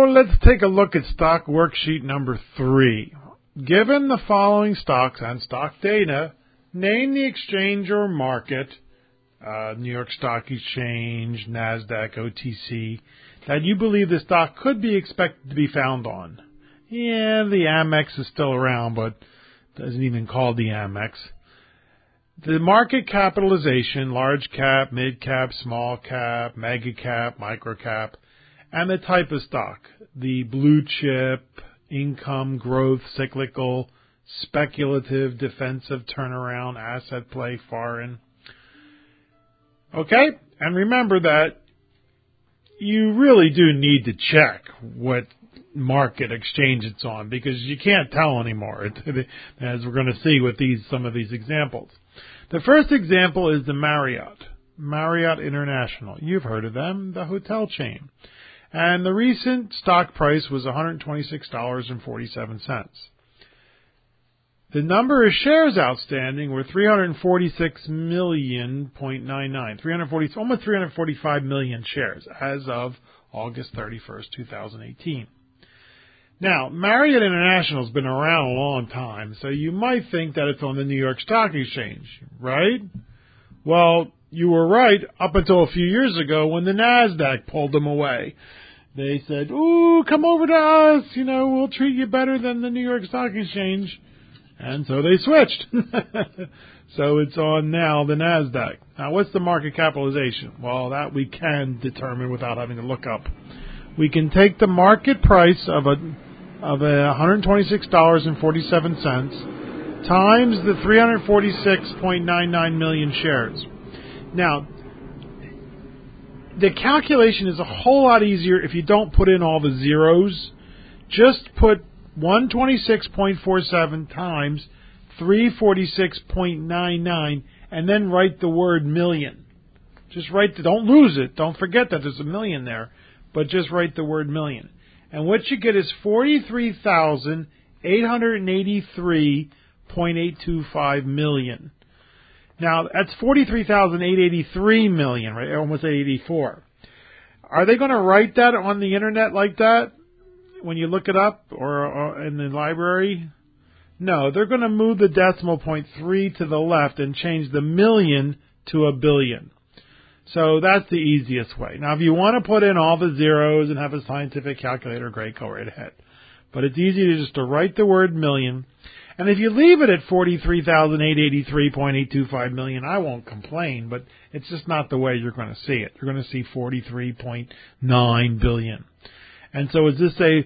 let's take a look at stock worksheet number 3. Given the following stocks and stock data, name the exchange or market, New York Stock Exchange, NASDAQ, OTC, that you believe the stock could be expected to be found on. Yeah, the Amex is still around, but doesn't even call the Amex. The market capitalization, large cap, mid cap, small cap, mega cap, micro cap, and the type of stock, the blue chip, income, growth, cyclical, speculative, defensive, turnaround, asset play, foreign. Okay? And remember that you really do need to check what market exchange it's on, because you can't tell anymore, as we're going to see with some of these examples. The first example is the Marriott International. You've heard of them, the hotel chain. And the recent stock price was $126.47. The number of shares outstanding were 346 million, almost 345 million shares as of August 31st, 2018. Now, Marriott International has been around a long time, so you might think that it's on the New York Stock Exchange, right? Well, you were right up until a few years ago when the NASDAQ pulled them away. They said, ooh, come over to us, we'll treat you better than the New York Stock Exchange. And so they switched. So it's on now the NASDAQ. Now, what's the market capitalization? Well, that we can determine without having to look up. We can take the market price of $126.47 times the 346.99 million shares. Now, the calculation is a whole lot easier if you don't put in all the zeros. Just put 126.47 times 346.99 and then write the word million. Just don't lose it. Don't forget that there's a million there, but just write the word million. And what you get is 43,883.825 million. Now, that's 43,883 million, right? Almost 884. Are they going to write that on the internet like that when you look it up or in the library? No, they're going to move the decimal point 3 to the left and change the million to a billion. So that's the easiest way. Now, if you want to put in all the zeros and have a scientific calculator, great, go right ahead. But it's easy just to write the word million. And if you leave it at 43,883.825 million, I won't complain, but it's just not the way you're going to see it. You're going to see 43.9 billion. And so is this a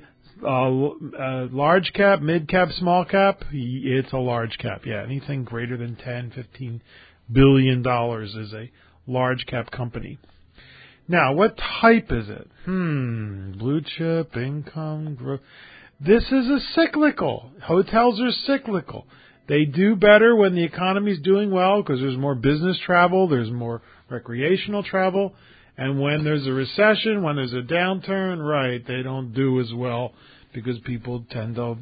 large cap, mid cap, small cap? It's a large cap, yeah. Anything greater than $10, $15 billion is a large cap company. Now, what type is it? Blue chip, income, growth. This is a cyclical. Hotels are cyclical. They do better when the economy's doing well because there's more business travel, there's more recreational travel. And when there's a recession, when there's a downturn, right, they don't do as well because people tend to,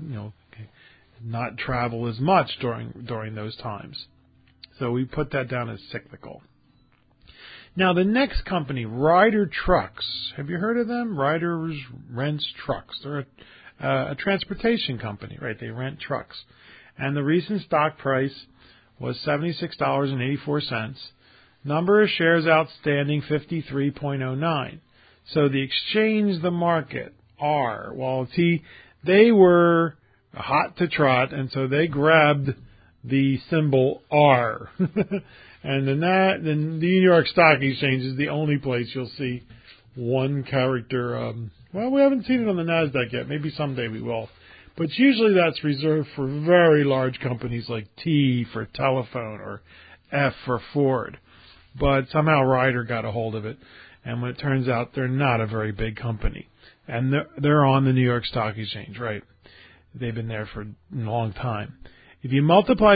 not travel as much during those times. So we put that down as cyclical. Now, the next company, Ryder Trucks. Have you heard of them? Ryder rents trucks. They're a transportation company, right? They rent trucks. And the recent stock price was $76.84. Number of shares outstanding, 53.09. So the exchange, the market, R. Well, they were hot to trot, and so they grabbed the symbol R. And the New York Stock Exchange is the only place you'll see one character. Well, we haven't seen it on the NASDAQ yet. Maybe someday we will. But usually that's reserved for very large companies like T for telephone or F for Ford. But somehow Ryder got a hold of it. And when it turns out they're not a very big company. And they're on the New York Stock Exchange, right? They've been there for a long time. If you multiply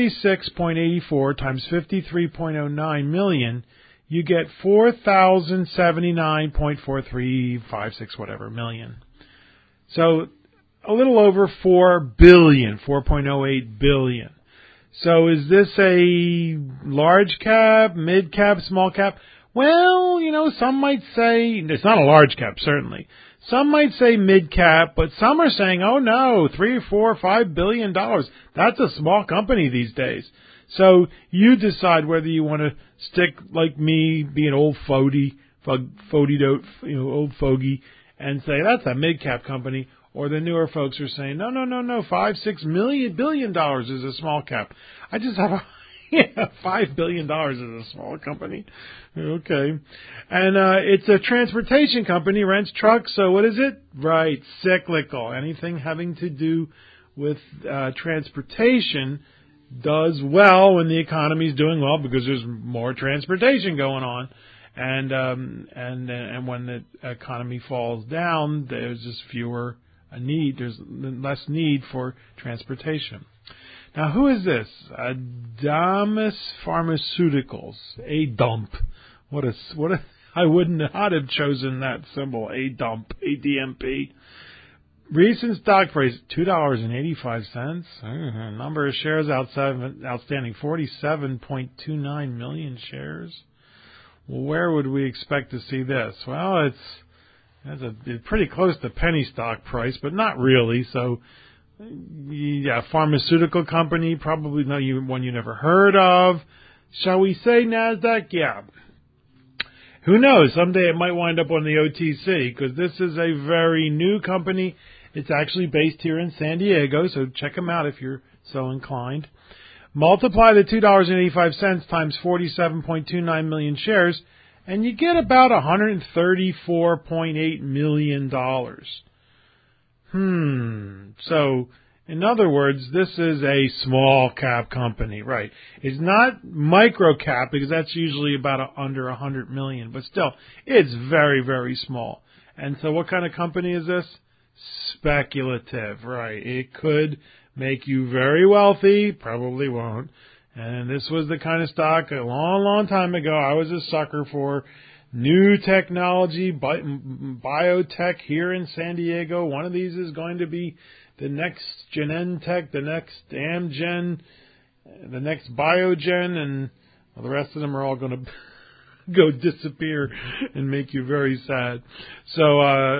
76.84 times 53.09 million, you get 4,079.4356 whatever million. So a little over 4 billion, 4.08 billion. So is this a large cap, mid cap, small cap? Well, some might say it's not a large cap, certainly. Some might say mid cap, but some are saying, oh no, $3, $4, $5 billion. That's a small company these days. So you decide whether you want to stick like me, be an old old fogey, and say that's a mid cap company, or the newer folks are saying, no, $5, $6 billion is a small cap. I just have a $5 billion is a small company. Okay. And it's a transportation company, rents trucks. So what is it? Right, cyclical. Anything having to do with transportation does well when the economy's doing well because there's more transportation going on. And when the economy falls down, there's just there's less need for transportation. Now, who is this? Adamas Pharmaceuticals. ADUMP. I would not have chosen that symbol. ADUMP. ADMP. Recent stock price, $2.85. Number of shares outstanding, 47.29 million shares. Well, where would we expect to see this? Well, it's pretty close to penny stock price, but not really. So, yeah, pharmaceutical company, probably one you never heard of. Shall we say NASDAQ? Yeah. Who knows? Someday it might wind up on the OTC because this is a very new company. It's actually based here in San Diego, so check them out if you're so inclined. Multiply the $2.85 times 47.29 million shares, and you get about $134.8 million. So, in other words, this is a small cap company, right? It's not micro cap because that's usually about under 100 million, but still, it's very, very small. And so what kind of company is this? Speculative, right? It could make you very wealthy, probably won't. And this was the kind of stock a long, long time ago I was a sucker for. New technology, biotech here in San Diego. One of these is going to be the next Genentech, the next Amgen, the next Biogen, and the rest of them are all going to go disappear and make you very sad. So,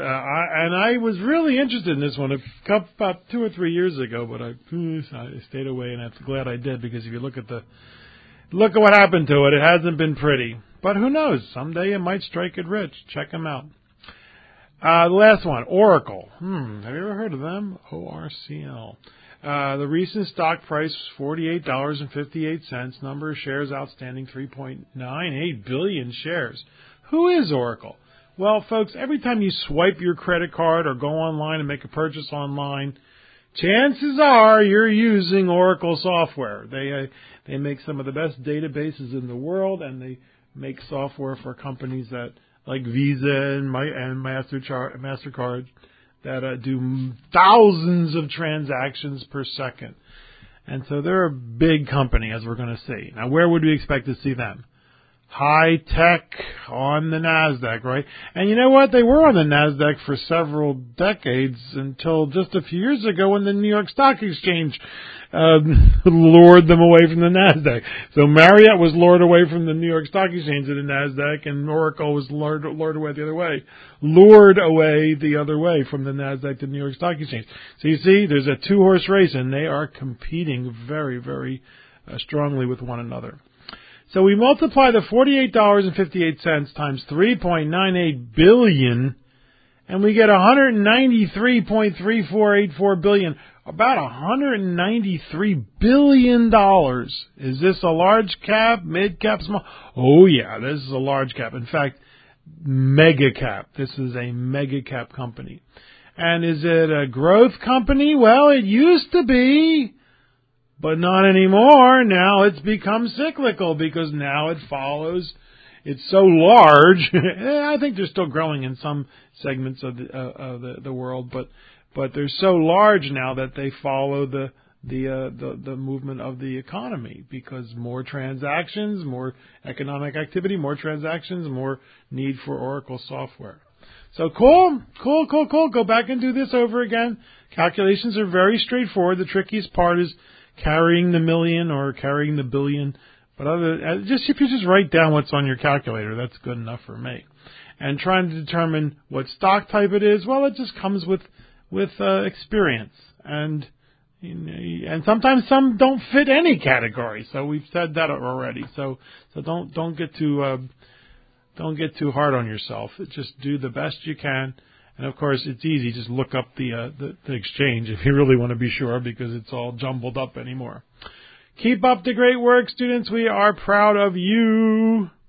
I was really interested in this one about 2 or 3 years ago, but I stayed away, and I'm glad I did because if you look at what happened to it, it hasn't been pretty. But who knows? Someday it might strike it rich. Check them out. The last one, Oracle. Have you ever heard of them? ORCL. The recent stock price was $48.58. Number of shares outstanding, 3.98 billion shares. Who is Oracle? Well, folks, every time you swipe your credit card or go online and make a purchase online, chances are you're using Oracle software. They make some of the best databases in the world, and they make software for companies that like Visa and MasterCard that do thousands of transactions per second. And so they're a big company, as we're going to see. Now, where would we expect to see them? High tech on the NASDAQ, right? And you know what? They were on the NASDAQ for several decades until just a few years ago when the New York Stock Exchange lured them away from the NASDAQ. So Marriott was lured away from the New York Stock Exchange to the NASDAQ, and Oracle was lured away the other way. Lured away the other way from the NASDAQ to the New York Stock Exchange. So you see, there's a two-horse race, and they are competing very, very strongly with one another. So we multiply the $48.58 times 3.98 billion, and we get $193.3484 billion, about $193 billion. Is this a large cap, mid cap, small? Oh yeah, this is a large cap. In fact, mega cap. This is a mega cap company. And is it a growth company? Well, it used to be, but not anymore. Now it's become cyclical because now it follows. It's so large. I think they're still growing in some segments of the world, but they're so large now that they follow the movement of the economy because more transactions, more economic activity, more transactions, more need for Oracle software. So cool. Go back and do this over again. Calculations are very straightforward. The trickiest part is carrying the million or carrying the billion, But if you just write down what's on your calculator, that's good enough for me. And trying to determine what stock type it is, well, it just comes with experience. And sometimes some don't fit any category. So we've said that already. So don't get too hard on yourself. Just do the best you can. And of course, it's easy. Just look up the exchange if you really want to be sure, because it's all jumbled up anymore. Keep up the great work, students. We are proud of you.